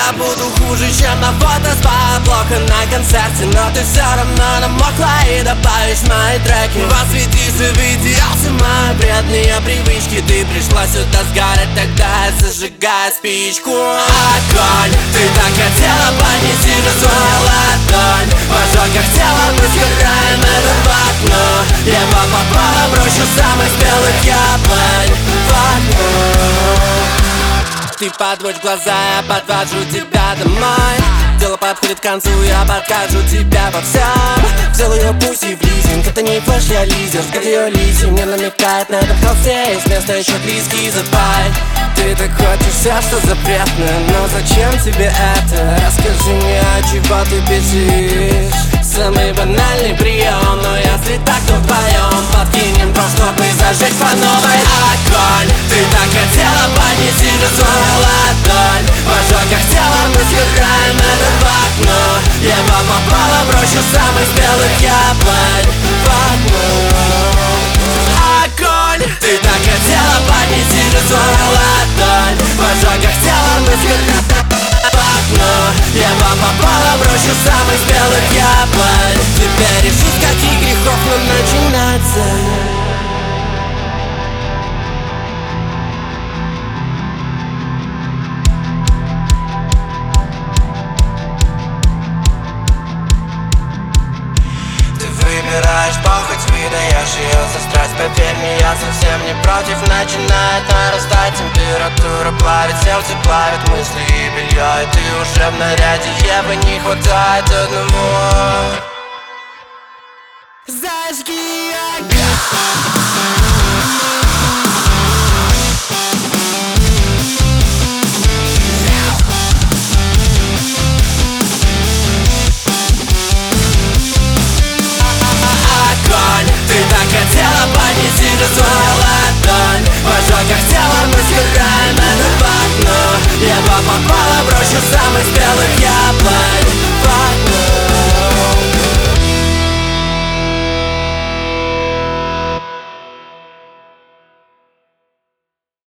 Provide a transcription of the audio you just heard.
я буду хуже, чем на фото с плохо на концерте. Но ты все равно намокла и добавишь мои треки. Возведись в идеал, мои вредные привычки. Ты пришла сюда сгорать, тогда я зажигаю спичку. Огонь, ты так хотела понести же свою ладонь. В ожогах тела мы сгораем, это в окно. Я попала в рощу самых белых яблонь. В окно. Ты подводишь глаза, я подвожу тебя домой. Дело подходит к концу, я подкажу тебя во всем. Взял ее пусть и в лизинг, это не флеш, я лизер. Как ее лиси, мне намекает на этом холсте. Есть место еще близкий, забай. Ты так хочешь все, что запретно, но зачем тебе это? Расскажи мне, от чего ты бежишь. Самый банальный прием, но если так, то вдвоем подкинем дров, чтобы зажечь по новой. Огонь, ты так хотела поднести же свою ладонь. В ожогах тела мы сгораем, это в окно. Я попала в рощу самых белых яблонь. В окно. Огонь, ты так хотела поднести же свою ладонь. В ожогах тела мы сгораем, в окно. Я попала в рощу самых белых яблонь. Теперь решу, с каких грехов нам начинаться. Выбираешь похоть, выдаешь ее за страсть. Поверь мне, я совсем не против. Начинает нарастать температура, плавит сердце, плавит мысли и белье. И ты уже в наряде, Евы не хватает одного. Зажги огонь. Хотела поднести же свою ладонь. В ожогах тела мы сгораем, это в окно. Я попала в рощу самых белых яблонь.